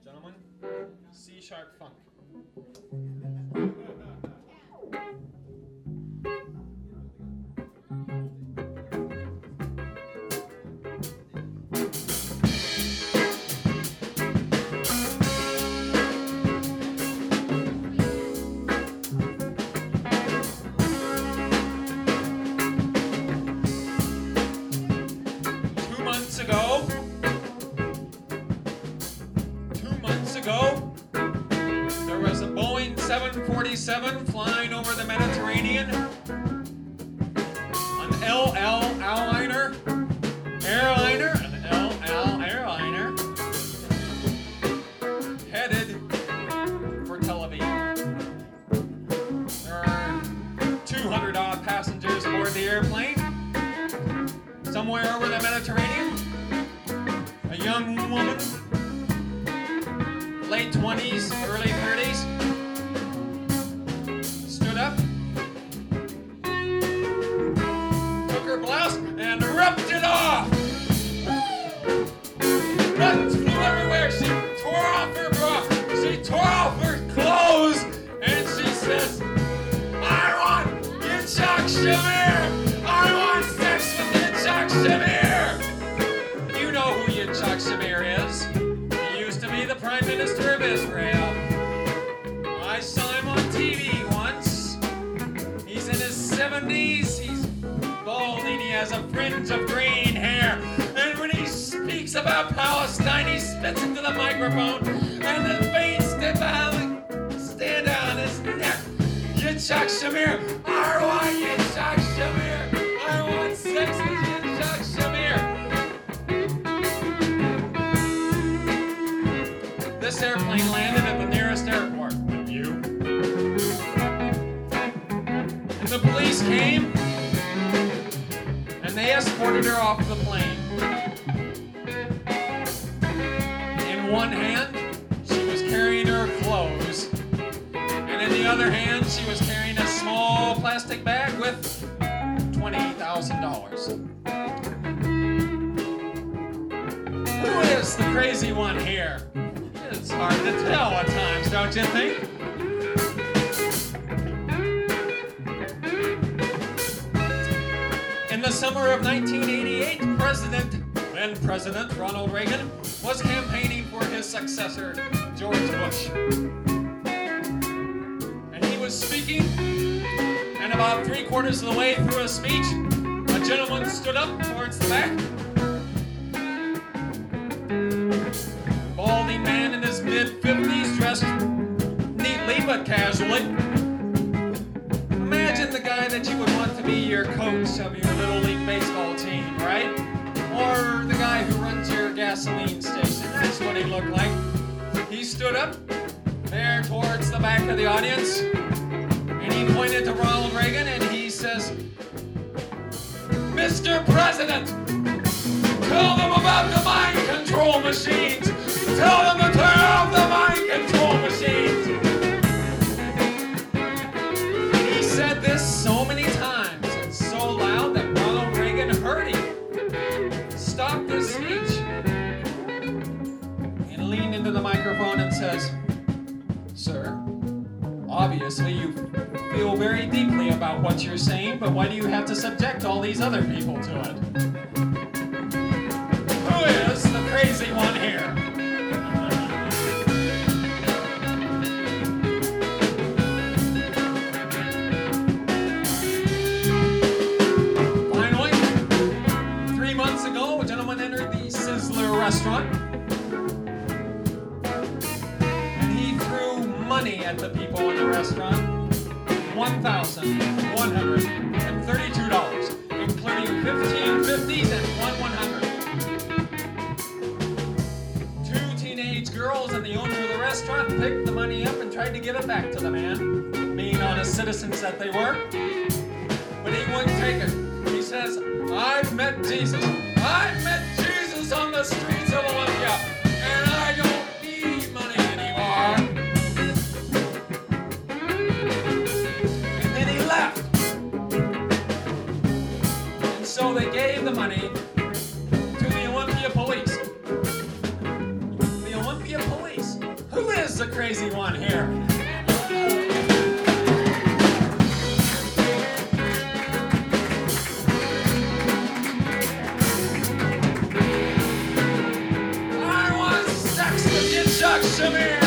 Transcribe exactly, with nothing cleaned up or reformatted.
Gentlemen, C Sharp Funk. seven forty-seven flying over the Mediterranean. An El Al airliner, airliner, an El Al airliner, headed for Tel Aviv. There are two hundred odd passengers aboard the airplane. Somewhere over the Mediterranean, a young woman, late twenties, early thirties, up, took her blouse and ripped it off. That flew everywhere. She tore off her bra. She tore off her clothes, and she says, "I want Yitzhak Shamir. I want sex with Yitzhak Shamir." You know who Yitzhak Shamir is. He used to be the Prime Minister of Israel. I saw him on T V once. He's in his seventies, he's balding, he has a fringe of green hair, and when he speaks about Palestine, he spits into the microphone, and the veins stand out on his neck. Yitzhak Shamir, I want Yitzhak Shamir, I want sex with Yitzhak Shamir. This airplane landed at the nearest airport. You? The police came, and they escorted her off the plane. In one hand, she was carrying her clothes, and in the other hand, she was carrying a small plastic bag with twenty thousand dollars. Who is the crazy one here? It's hard to tell at times, don't you think? In the summer of nineteen eighty-eight, President, then President Ronald Reagan, was campaigning for his successor, George Bush. And he was speaking, and about three quarters of the way through his speech, a gentleman stood up towards the back. Balding man in his mid-fifties, dressed neatly but casually. Imagine the guy that you would want to be your coach of your Little League baseball team, right? Or the guy who runs your gasoline station. That's what he looked like. He stood up there towards the back of the audience, and he pointed to Ronald Reagan, and he says, "Mister President, tell them about the mind control machines. Tell them to turn off the mind control machines." He said this so many times and so loud that Ronald Reagan heard him. Stopped his speech and leaned into the microphone and says, "Sir, obviously you feel very deeply about what you're saying, but why do you have to subject all these other people to it?" Who is the crazy one here? Restaurant, and he threw money at the people in the restaurant, one thousand one hundred thirty-two dollars, including fifteen fifties and one one hundred. Two teenage girls and the owner of the restaurant picked the money up and tried to give it back to the man, being honest citizens that they were, but he wouldn't take it. He says, "I've met Jesus. I've met Jesus on the streets of Olympia, and I don't need money anymore." And then he left. And so they gave the money to the Olympia police. The Olympia police is a crazy one here. I want sex with Yitzhak Shamir.